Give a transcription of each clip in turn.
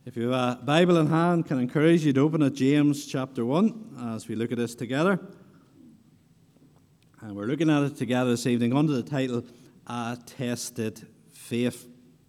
If you have a Bible in hand, can I encourage you to open at James chapter 1 as we look at this together. And we're looking at it together this evening under the title, A Tested Faith.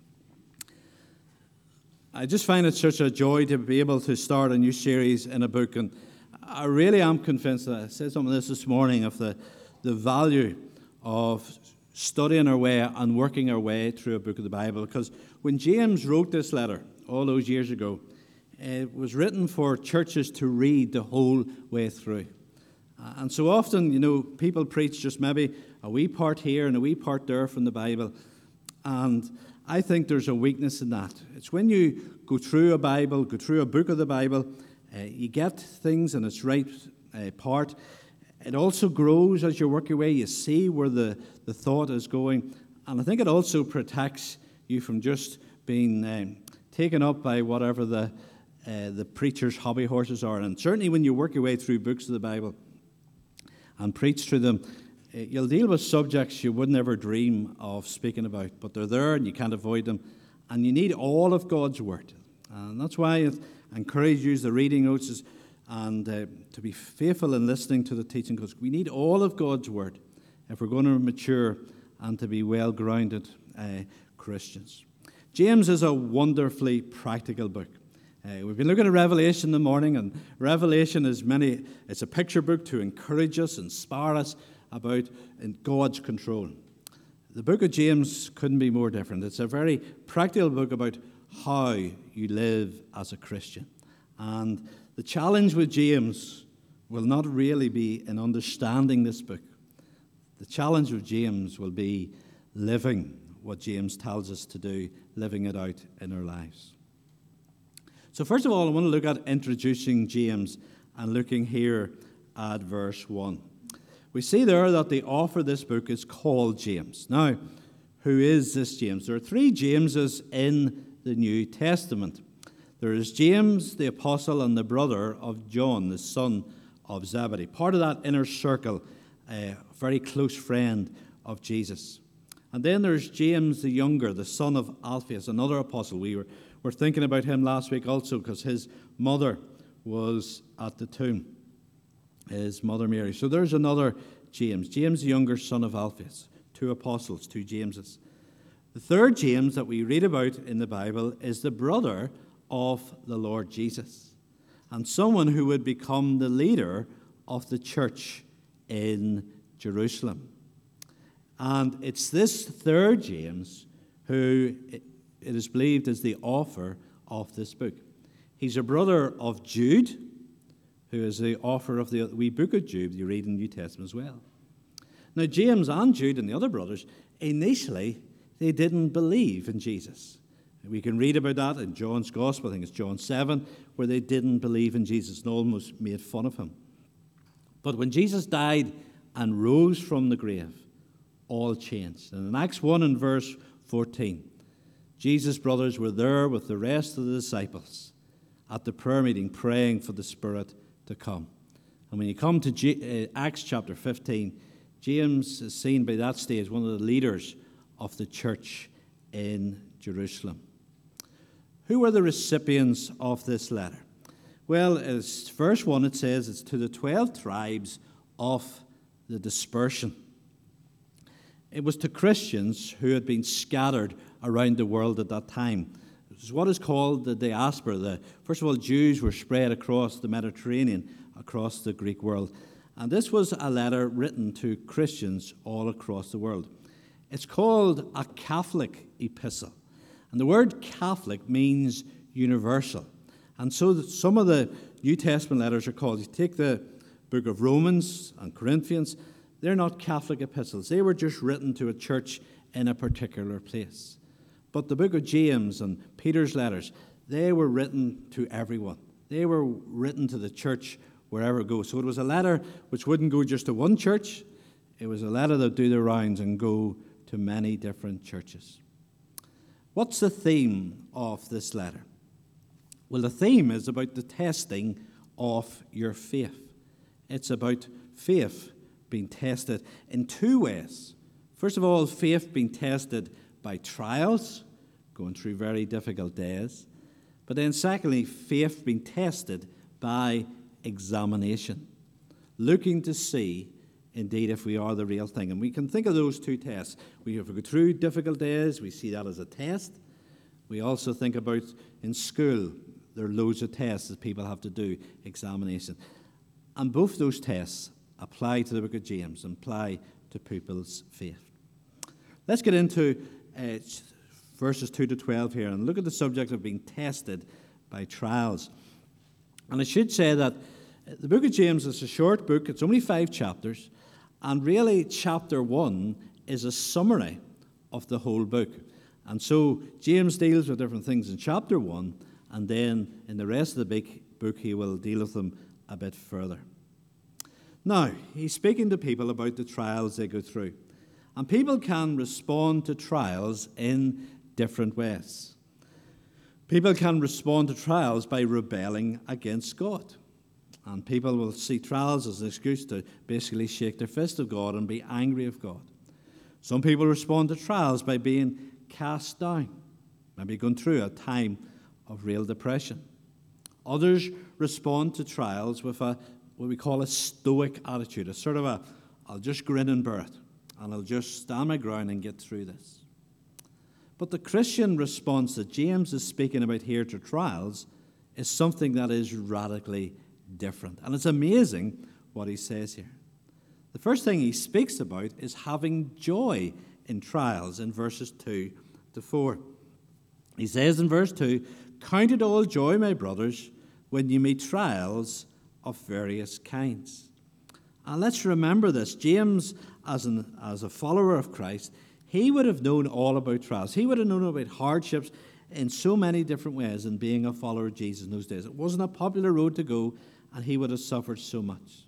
I just find it such a joy to be able to start a new series in a book. And I really am convinced that I said some of this morning of the value of studying our way and working our way through a book of the Bible. Because when James wrote this letter all those years ago, it was written for churches to read the whole way through. And so often, people preach just maybe a wee part here and a wee part there from the Bible. And I think there's a weakness in that. It's when you go through a Bible, go through a book of the Bible, you get things in its right part. It also grows as you work your way. You see where the thought is going. And I think it also protects you from just being taken up by whatever the preacher's hobby horses are. And certainly when you work your way through books of the Bible and preach through them, you'll deal with subjects you would never dream of speaking about. But they're there and you can't avoid them. And you need all of God's Word. And that's why I encourage you to use the reading notes and to be faithful in listening to the teaching, because we need all of God's Word if we're going to mature and to be well-grounded Christians. James is a wonderfully practical book. We've been looking at Revelation in the morning, and Revelation it's a picture book to encourage us, inspire us about God's control. The book of James couldn't be more different. It's a very practical book about how you live as a Christian. And the challenge with James will not really be in understanding this book. The challenge with James will be living what James tells us to do, living it out in our lives. So first of all, I want to look at introducing James and looking here at verse 1. We see there that the author of this book is called James. Now, who is this James? There are three Jameses in the New Testament. There is James, the apostle, and the brother of John, the son of Zebedee, part of that inner circle, a very close friend of Jesus. And then there's James the younger, the son of Alphaeus, another apostle. We were thinking about him last week also because his mother was at the tomb, his mother Mary. So there's another James the younger, son of Alphaeus. Two apostles, two Jameses. The third James that we read about in the Bible is the brother of the Lord Jesus, and someone who would become the leader of the church in Jerusalem. And it's this third James who it is believed is the author of this book. He's a brother of Jude, who is the author of the wee book of Jude you read in the New Testament as well. Now, James and Jude and the other brothers, initially, they didn't believe in Jesus. We can read about that in John's Gospel, I think it's John 7, where they didn't believe in Jesus and almost made fun of him. But when Jesus died and rose from the grave, all changed. And in Acts 1 and verse 14, Jesus' brothers were there with the rest of the disciples at the prayer meeting praying for the Spirit to come. And when you come to Acts chapter 15, James is seen by that stage one of the leaders of the church in Jerusalem. Who were the recipients of this letter? Well, as verse 1 it says it's to the 12 tribes of the dispersion. It was to Christians who had been scattered around the world at that time. It was what is called the diaspora. First of all, Jews were spread across the Mediterranean, across the Greek world. And this was a letter written to Christians all across the world. It's called a Catholic epistle. And the word Catholic means universal. And so some of the New Testament letters are called. You take the book of Romans and Corinthians, they're not Catholic epistles. They were just written to a church in a particular place. But the book of James and Peter's letters, they were written to everyone. They were written to the church wherever it goes. So it was a letter which wouldn't go just to one church. It was a letter that would do the rounds and go to many different churches. What's the theme of this letter? Well, the theme is about the testing of your faith. It's about faith being tested in two ways. First of all, faith being tested by trials, going through very difficult days, But then secondly, faith being tested by examination, looking to see indeed if we are the real thing. And we can think of those two tests. We have to go through difficult days, we see that as a test. We also think about in school, there are loads of tests that people have to do, examination. And both those tests apply to the book of James and apply to people's faith. Let's get into verses 2 to 12 here and look at the subject of being tested by trials. And I should say that the book of James is a short book. It's only 5 chapters. And really, chapter 1 is a summary of the whole book. And so James deals with different things in chapter 1, and then in the rest of the big book, he will deal with them a bit further. Now, he's speaking to people about the trials they go through. And people can respond to trials in different ways. People can respond to trials by rebelling against God. And people will see trials as an excuse to basically shake their fist at God and be angry of God. Some people respond to trials by being cast down, maybe going through a time of real depression. Others respond to trials with what we call a stoic attitude, a sort of I'll just grin and bear it, and I'll just stand my ground and get through this. But the Christian response that James is speaking about here to trials is something that is radically different. And it's amazing what he says here. The first thing he speaks about is having joy in trials in verses 2 to 4. He says in verse 2, "Count it all joy, my brothers, when you meet trials of various kinds." And let's remember this. James, as a follower of Christ, he would have known all about trials. He would have known about hardships in so many different ways in being a follower of Jesus in those days. It wasn't a popular road to go, and he would have suffered so much.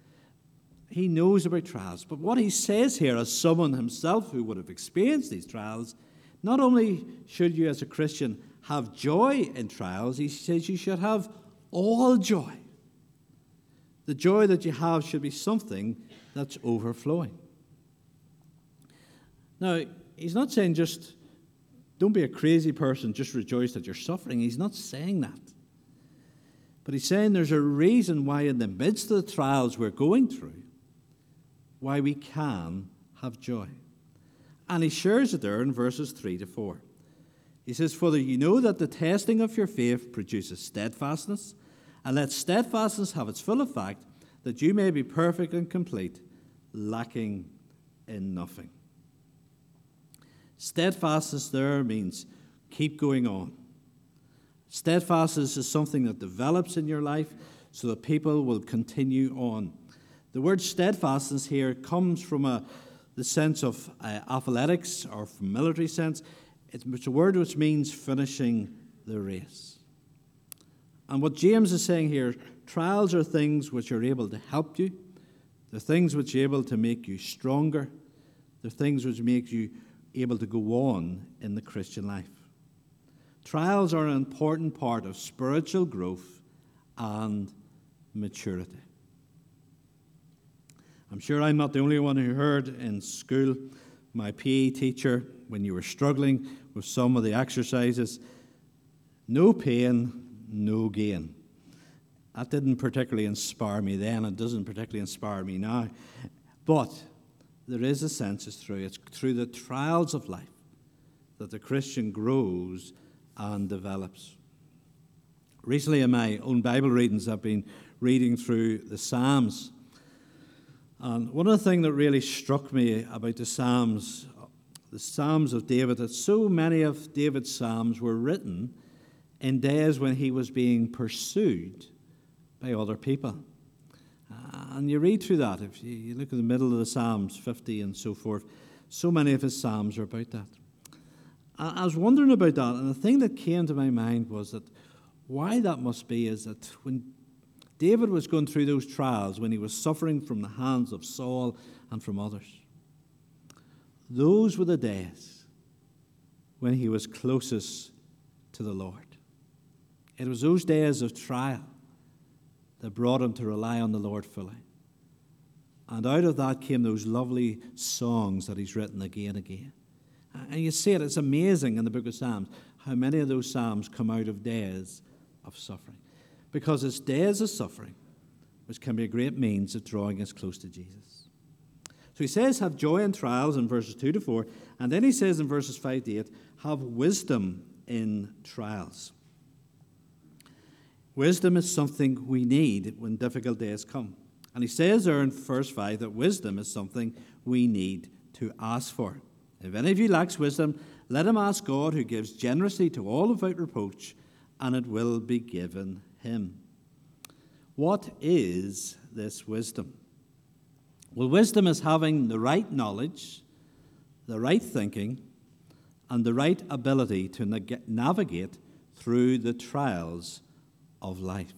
He knows about trials. But what he says here, as someone himself who would have experienced these trials, not only should you as a Christian have joy in trials, he says you should have all joy. The joy that you have should be something that's overflowing. Now, he's not saying just don't be a crazy person, just rejoice that you're suffering. He's not saying that. But he's saying there's a reason why in the midst of the trials we're going through, why we can have joy. And he shares it there in verses 3 to 4. He says, "For you know that the testing of your faith produces steadfastness, and let steadfastness have its full effect, that you may be perfect and complete, lacking in nothing." Steadfastness there means keep going on. Steadfastness is something that develops in your life so that people will continue on. The word steadfastness here comes from the sense of athletics or from military sense. It's a word which means finishing the race. And what James is saying here, trials are things which are able to help you. They're things which are able to make you stronger. They're things which make you able to go on in the Christian life. Trials are an important part of spiritual growth and maturity. I'm sure I'm not the only one who heard in school my PE teacher, when you were struggling with some of the exercises, "No pain, no gain." That didn't particularly inspire me then. It doesn't particularly inspire me now. But there is a sense it's through the trials of life that the Christian grows and develops. Recently in my own Bible readings, I've been reading through the Psalms. And one of the things that really struck me about the Psalms of David, that so many of David's Psalms were written in days when he was being pursued by other people. And you read through that, if you look at the middle of the Psalms, 50 and so forth, so many of his Psalms are about that. I was wondering about that, and the thing that came to my mind was that why that must be is that when David was going through those trials, when he was suffering from the hands of Saul and from others, those were the days when he was closest to the Lord. It was those days of trial that brought him to rely on the Lord fully. And out of that came those lovely songs that he's written again and again. And you see it, it's amazing in the book of Psalms how many of those psalms come out of days of suffering. Because it's days of suffering which can be a great means of drawing us close to Jesus. So he says, have joy in trials in verses 2 to 4. And then he says in verses 5 to 8, have wisdom in trials. Wisdom is something we need when difficult days come. And he says there in verse 5 that wisdom is something we need to ask for. If any of you lacks wisdom, let him ask God, who gives generously to all without reproach, and it will be given him. What is this wisdom? Well, wisdom is having the right knowledge, the right thinking, and the right ability to navigate through the trials of life.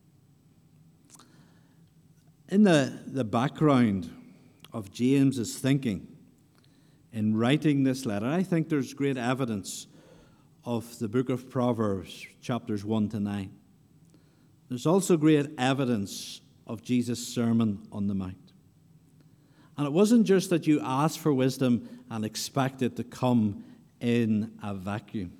In the background of James's thinking in writing this letter, I think there's great evidence of the book of Proverbs, chapters 1 to 9. There's also great evidence of Jesus' Sermon on the Mount. And it wasn't just that you asked for wisdom and expect it to come in a vacuum.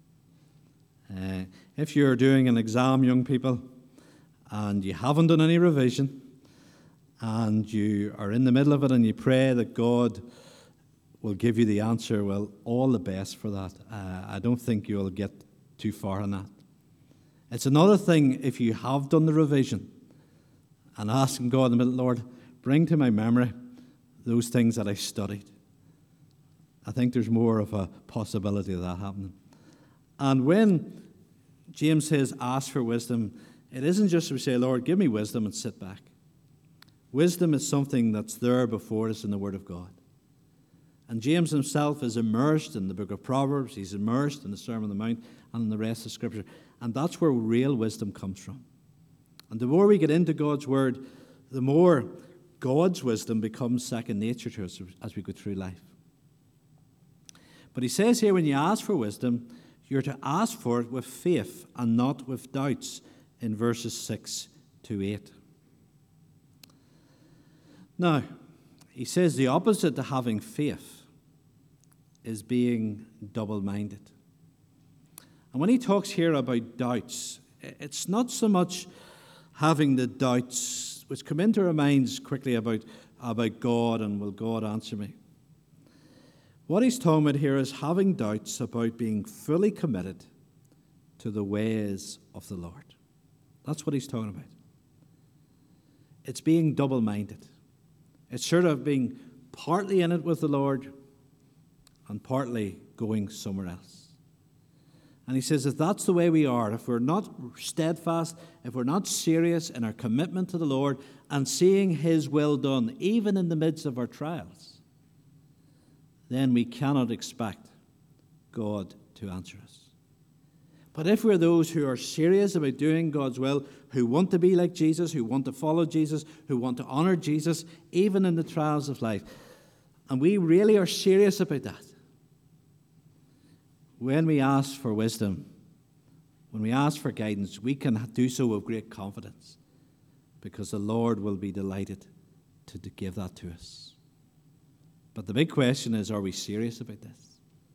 If you're doing an exam, young people, and you haven't done any revision, and you are in the middle of it and you pray that God will give you the answer, well, all the best for that. I don't think you'll get too far on that. It's another thing if you have done the revision and asking God in the middle, Lord, bring to my memory those things that I studied. I think there's more of a possibility of that happening. And when James says, ask for wisdom, it isn't just we say, Lord, give me wisdom and sit back. Wisdom is something that's there before us in the Word of God. And James himself is immersed in the book of Proverbs. He's immersed in the Sermon on the Mount and in the rest of Scripture. And that's where real wisdom comes from. And the more we get into God's Word, the more God's wisdom becomes second nature to us as we go through life. But he says here, when you ask for wisdom, you're to ask for it with faith and not with doubts in verses 6 to 8. Now, he says the opposite to having faith is being double-minded. And when he talks here about doubts, it's not so much having the doubts which come into our minds quickly about God and will God answer me. What he's talking about here is having doubts about being fully committed to the ways of the Lord. That's what he's talking about. It's being double-minded. It's sort of being partly in it with the Lord and partly going somewhere else. And he says if that's the way we are, if we're not steadfast, if we're not serious in our commitment to the Lord and seeing his will done, even in the midst of our trials, then we cannot expect God to answer us. But if we're those who are serious about doing God's will, who want to be like Jesus, who want to follow Jesus, who want to honor Jesus, even in the trials of life, and we really are serious about that, when we ask for wisdom, when we ask for guidance, we can do so with great confidence because the Lord will be delighted to give that to us. But the big question is, are we serious about this?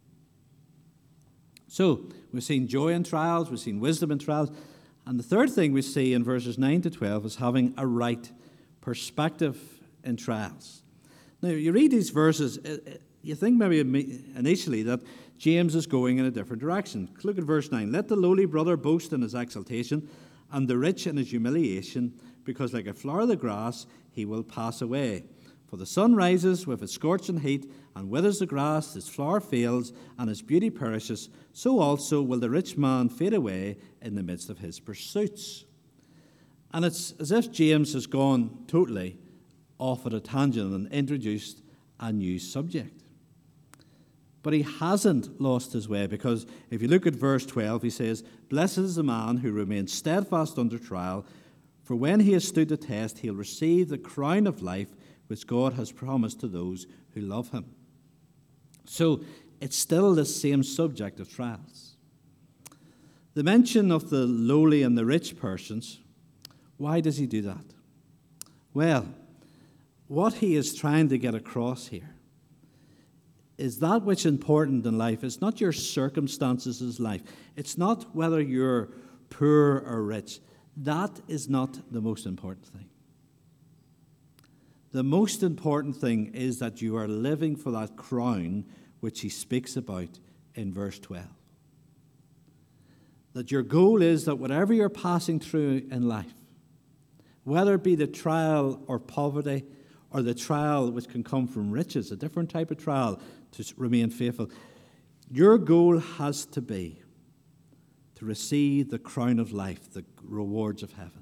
So, we've seen joy in trials, we've seen wisdom in trials, and the third thing we see in verses 9 to 12 is having a right perspective in trials. Now, you read these verses, you think maybe initially that James is going in a different direction. Look at verse 9. Let the lowly brother boast in his exaltation, and the rich in his humiliation, because like a flower of the grass he will pass away. For the sun rises with its scorching heat, and withers the grass, its flower fails, and its beauty perishes. So also will the rich man fade away in the midst of his pursuits. And it's as if James has gone totally off at a tangent and introduced a new subject. But he hasn't lost his way, because if you look at verse 12, he says, Blessed is the man who remains steadfast under trial, for when he has stood the test, he'll receive the crown of life which God has promised to those who love him. So it's still the same subject of trials. The mention of the lowly and the rich persons, why does he do that? Well, what he is trying to get across here is that which is important in life. It's not your circumstances in life. It's not whether you're poor or rich. That is not the most important thing. The most important thing is that you are living for that crown which he speaks about in verse 12. That your goal is that whatever you're passing through in life, whether it be the trial or poverty, or the trial which can come from riches, a different type of trial to remain faithful, your goal has to be to receive the crown of life, the rewards of heaven.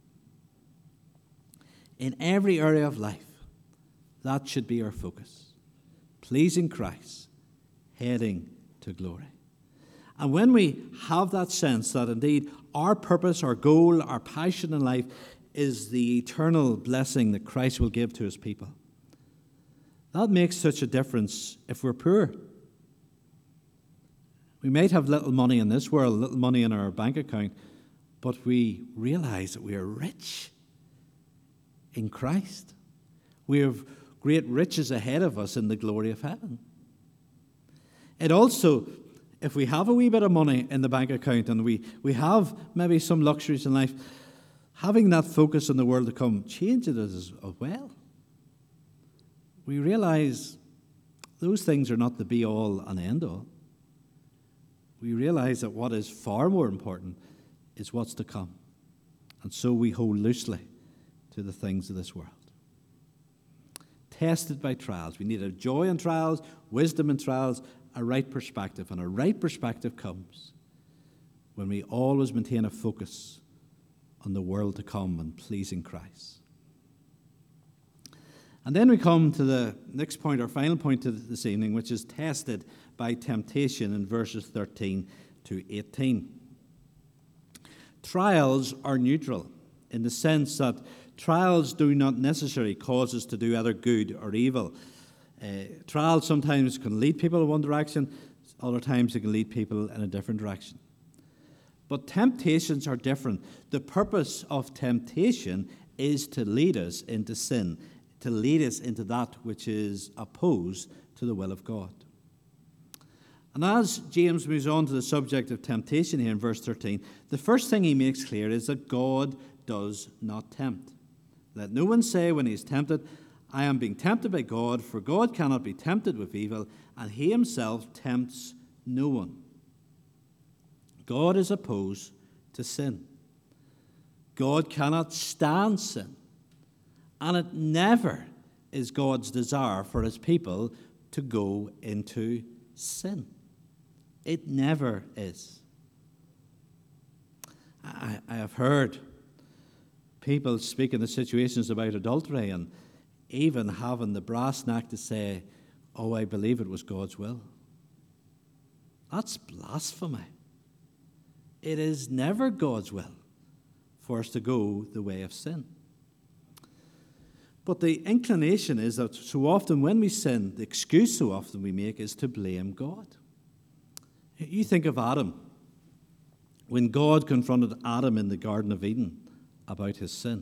In every area of life, that should be our focus. Pleasing Christ, heading to glory. And when we have that sense that indeed our purpose, our goal, our passion in life is the eternal blessing that Christ will give to his people, that makes such a difference if we're poor. We might have little money in this world, little money in our bank account, but we realize that we are rich in Christ. We have great riches ahead of us in the glory of heaven. It also, if we have a wee bit of money in the bank account and we have maybe some luxuries in life, having that focus on the world to come changes us as well. We realize those things are not the be-all and end-all. We realize that what is far more important is what's to come. And so we hold loosely to the things of this world. Tested by trials. We need a joy in trials, wisdom in trials, a right perspective. And a right perspective comes when we always maintain a focus on the world to come and pleasing Christ. And then we come to the next point, our final point this evening, which is tested by temptation in verses 13 to 18. Trials are neutral in the sense that trials do not necessarily cause us to do either good or evil. Trials sometimes can lead people in one direction, other times they can lead people in a different direction. But temptations are different. The purpose of temptation is to lead us into sin, to lead us into that which is opposed to the will of God. And as James moves on to the subject of temptation here in verse 13, the first thing he makes clear is that God does not tempt. Let no one say when he is tempted, I am being tempted by God, for God cannot be tempted with evil, and he himself tempts no one. God is opposed to sin. God cannot stand sin. And it never is God's desire for his people to go into sin. It never is. I have heard people speak in the situations about adultery and even having the brass neck to say, oh, I believe it was God's will. That's blasphemy. It is never God's will for us to go the way of sin. But the inclination is that so often when we sin, the excuse so often we make is to blame God. You think of Adam. When God confronted Adam in the Garden of Eden about his sin,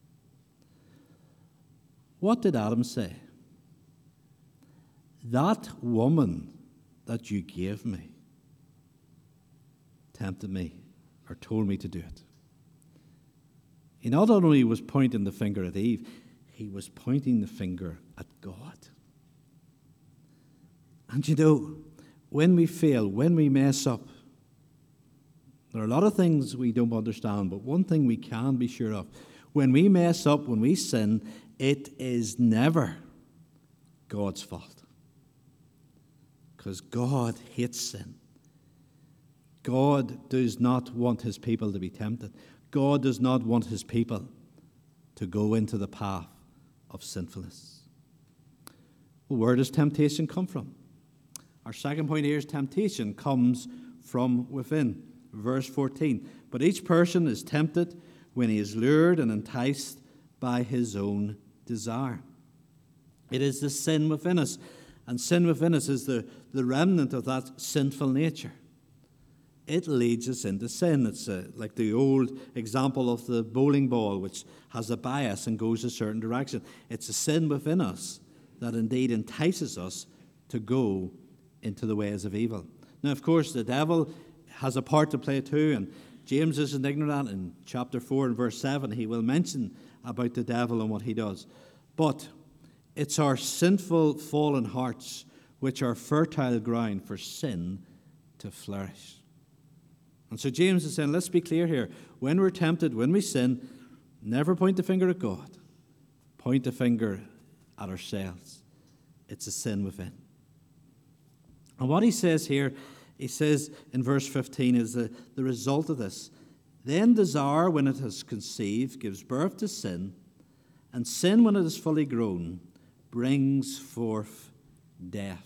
what did Adam say? That woman that you gave me tempted me or told me to do it. He not only was pointing the finger at Eve, he was pointing the finger at God. And you know, when we fail, when we mess up, there are a lot of things we don't understand, but one thing we can be sure of. When we mess up, when we sin, it is never God's fault. Because God hates sin. God does not want his people to be tempted. God does not want his people to go into the path of sinfulness. Well, where does temptation come from? Our second point here is temptation comes from within. Verse 14. But each person is tempted when he is lured and enticed by his own desire. It is the sin within us. And sin within us is the remnant of that sinful nature. It leads us into sin. It's like the old example of the bowling ball, which has a bias and goes a certain direction. It's a sin within us that indeed entices us to go into the ways of evil. Now, of course, the devil has a part to play too, and James isn't ignorant. In chapter 4 and verse 7, he will mention about the devil and what he does. But it's our sinful, fallen hearts which are fertile ground for sin to flourish. And so James is saying, let's be clear here. When we're tempted, when we sin, never point the finger at God. Point the finger at ourselves. It's a sin within. And what he says here, he says in verse 15, is the result of this. Then desire, when it has conceived, gives birth to sin, and sin, when it is fully grown, brings forth death.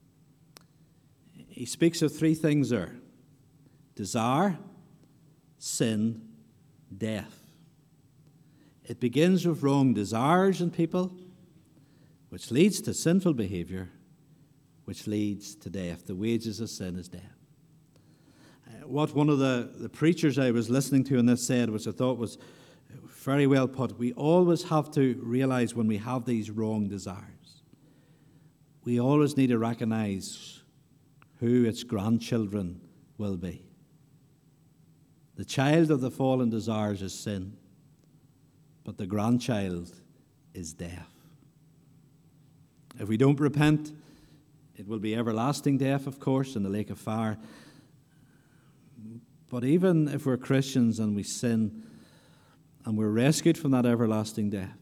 He speaks of three things there: desire, sin, death. It begins with wrong desires in people, which leads to sinful behavior, which leads to death. The wages of sin is death. What one of the preachers I was listening to in this said, which I thought was very well put, we always have to realize when we have these wrong desires, we always need to recognize who its grandchildren will be. The child of the fallen desires is sin, but the grandchild is death. If we don't repent, it will be everlasting death, of course, in the lake of fire. But even if we're Christians and we sin and we're rescued from that everlasting death,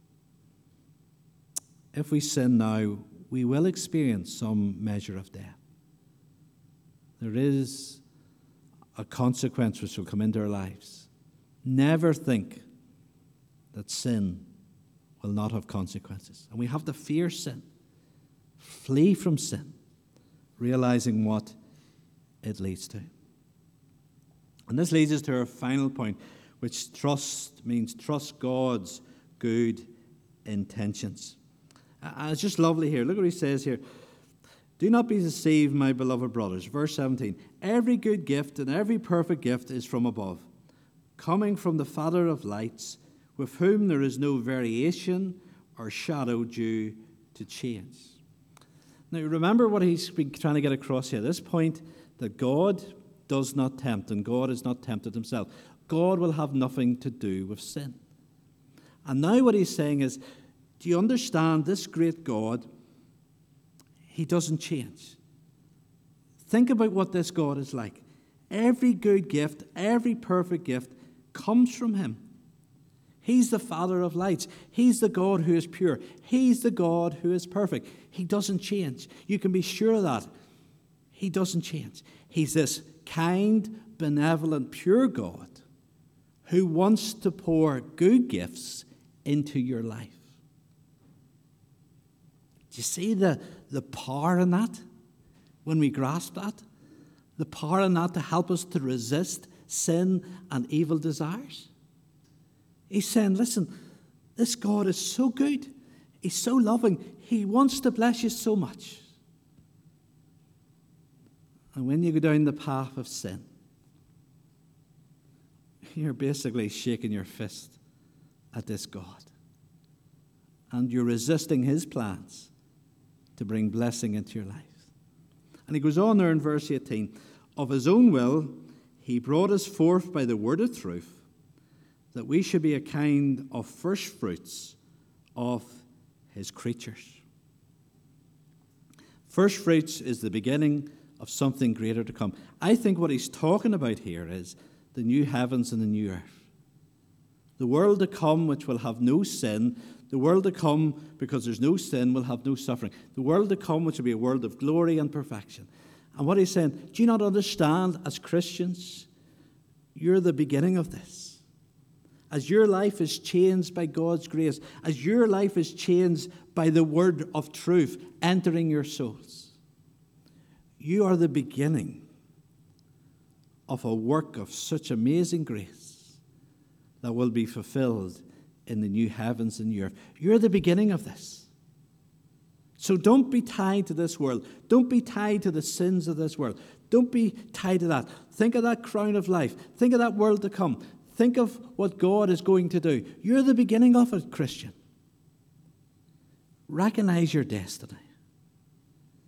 if we sin now, we will experience some measure of death. There is a consequence which will come into our lives. Never think that sin will not have consequences. And we have to fear sin. Flee from sin, realizing what it leads to. And this leads us to our final point, which trust means trust God's good intentions. And it's just lovely here. Look what he says here. Do not be deceived, my beloved brothers. Verse 17. Every good gift and every perfect gift is from above, coming from the Father of lights, with whom there is no variation or shadow due to change. Now, remember what he's been trying to get across here. This point that God does not tempt, and God is not tempted himself. God will have nothing to do with sin. And now what he's saying is, do you understand this great God? He doesn't change. Think about what this God is like. Every good gift, every perfect gift comes from him. He's the Father of lights. He's the God who is pure. He's the God who is perfect. He doesn't change. You can be sure of that. He doesn't change. He's this kind, benevolent, pure God who wants to pour good gifts into your life. Do you see the power in that? When we grasp that? The power in that to help us to resist sin and evil desires? He's saying, listen, this God is so good. He's so loving. He wants to bless you so much. And when you go down the path of sin, you're basically shaking your fist at this God. And you're resisting his plans to bring blessing into your life. And he goes on there in verse 18. Of his own will, he brought us forth by the word of truth, that we should be a kind of first fruits of his creatures. First fruits is the beginning of something greater to come. I think what he's talking about here is the new heavens and the new earth. The world to come, which will have no sin. The world to come, because there's no sin, will have no suffering. The world to come, which will be a world of glory and perfection. And what he's saying, do you not understand, as Christians, you're the beginning of this? As your life is changed by God's grace, as your life is changed by the word of truth entering your souls, you are the beginning of a work of such amazing grace that will be fulfilled in the new heavens and new earth. You're the beginning of this. So don't be tied to this world. Don't be tied to the sins of this world. Don't be tied to that. Think of that crown of life. Think of that world to come. Think of what God is going to do. You're the beginning of it, Christian. Recognize your destiny.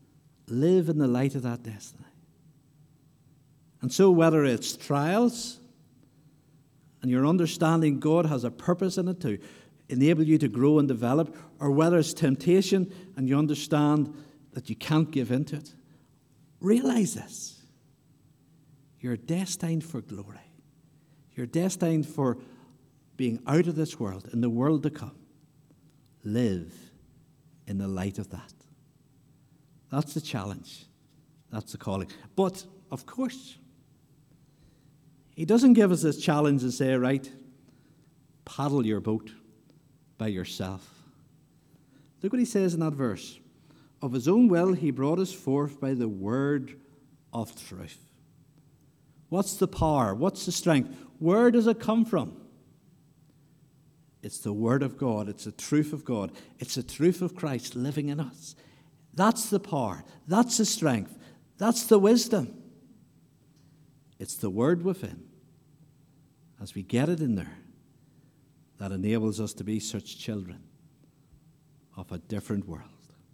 live in the light of that destiny. And so whether it's trials and you're understanding God has a purpose in it to enable you to grow and develop, or whether it's temptation and you understand that you can't give into it, realize this. You're destined for glory. You're destined for being out of this world, in the world to come. Live in the light of that. That's the challenge. That's the calling. But, of course, he doesn't give us this challenge and say, right, paddle your boat by yourself. Look what he says in that verse. Of his own will he brought us forth by the word of truth. What's the power? What's the strength? Where does it come from? It's the word of God. It's the truth of God. It's the truth of Christ living in us. That's the power. That's the strength. That's the wisdom. It's the word within. As we get it in there, that enables us to be such children of a different world.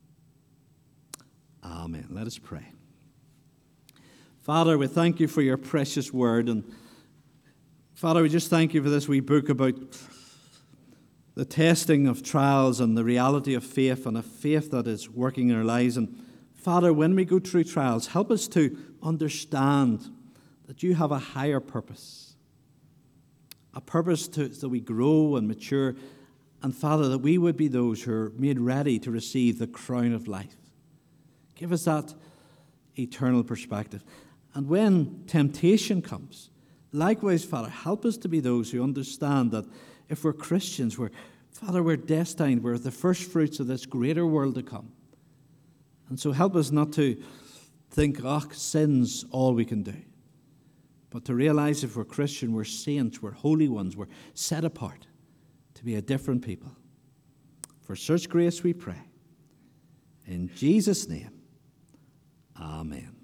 Amen. Let us pray. Father, we thank you for your precious word. And Father, we just thank you for this wee book about the testing of trials and the reality of faith, and a faith that is working in our lives. And Father, when we go through trials, help us to understand that you have a higher purpose. A purpose that we grow and mature. And Father, that we would be those who are made ready to receive the crown of life. Give us that eternal perspective. And when temptation comes, likewise, Father, help us to be those who understand that if we're Christians, we're destined, we're the first fruits of this greater world to come. And so help us not to think, sin's all we can do. But to realize if we're Christian, we're saints, we're holy ones, we're set apart to be a different people. For such grace we pray. In Jesus' name, amen.